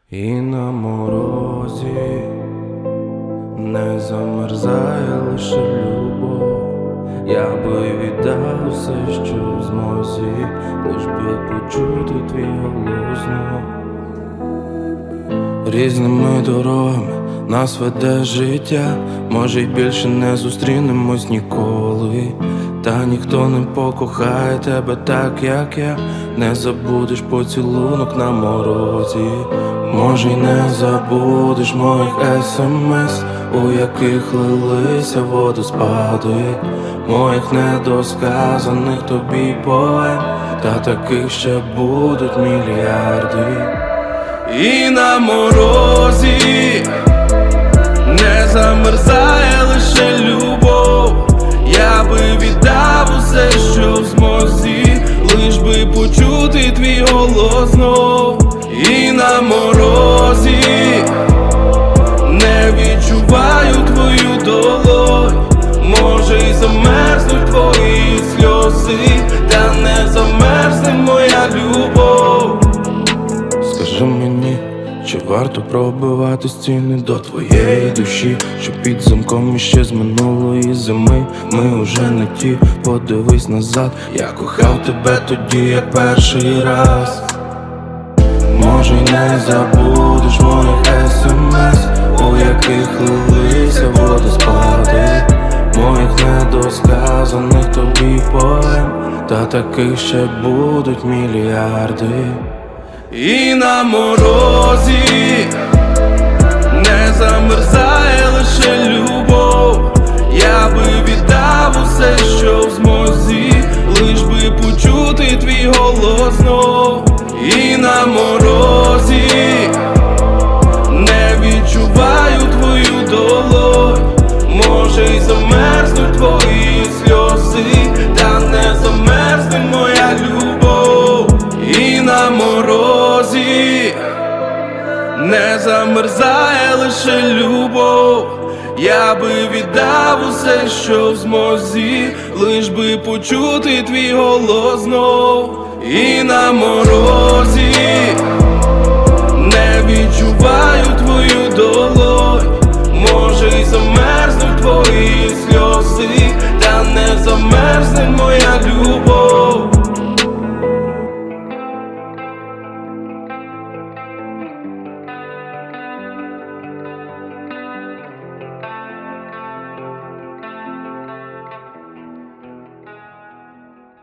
І на морозі не замерзає лише любов. Я би віддав все, що в змозі, лиш би почути твій голос знов. Різними дорогами нас веде життя, може й більше не зустрінемось ніколи. Та ніхто не покохає тебе так, як я. Не забудеш поцілунок на морозі. Може й не забудеш моїх смс, у яких лилися водоспади, моїх недосказаних тобі поем, та таких ще будуть мільярди. І на морозі не замерзає лише любов. Я би віддав усе, що в змозі, лиш би почути твій голос знов. І на морозі не відчуваю твою долонь. Може й замерзнуть твої сльози, та не замерзне моя любов. Скажи мені, чи варто пробивати стіни до твоєї душі, що під замком іще з минулої зими ми уже не ті. Подивись назад, я кохав тебе тоді, як перший раз. Може й не забудеш моїх смс, у яких лилися водоспади, моїх недосказаних тобі поем, та таких ще будуть мільярди. І на морозі не замерзає лише любов. Я би віддав усе, що в змозі, лиш би почути твій голос знов. І на морозі не відчуваю твою долонь. Може й замерзнуть твої сльози, та не замерзне моя любов. І на морозі не замерзає лише любов. Я би віддав усе, що в змозі, лиш би почути твій голос знов. І на морозі